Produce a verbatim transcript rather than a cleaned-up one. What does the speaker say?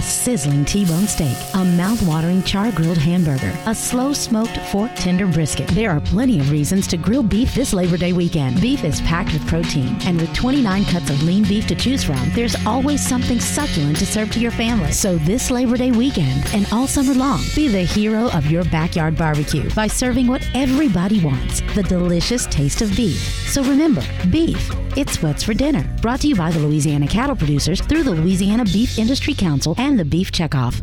sizzling T-bone steak, a mouth-watering char-grilled hamburger, a slow-smoked fork tender brisket. There are plenty of reasons to grill beef this Labor Day weekend. Beef is packed with protein, and with twenty-nine cuts of lean beef to choose from, there's always something succulent to serve to your family. So this Labor Day weekend and all summer long, be the hero of your backyard barbecue by serving what everybody wants, the delicious taste of beef. So remember, beef, it's what's for dinner. Brought to you by the Louisiana Cattle Producers through the Louisiana Beef Industry Council and the Beef Checkoff.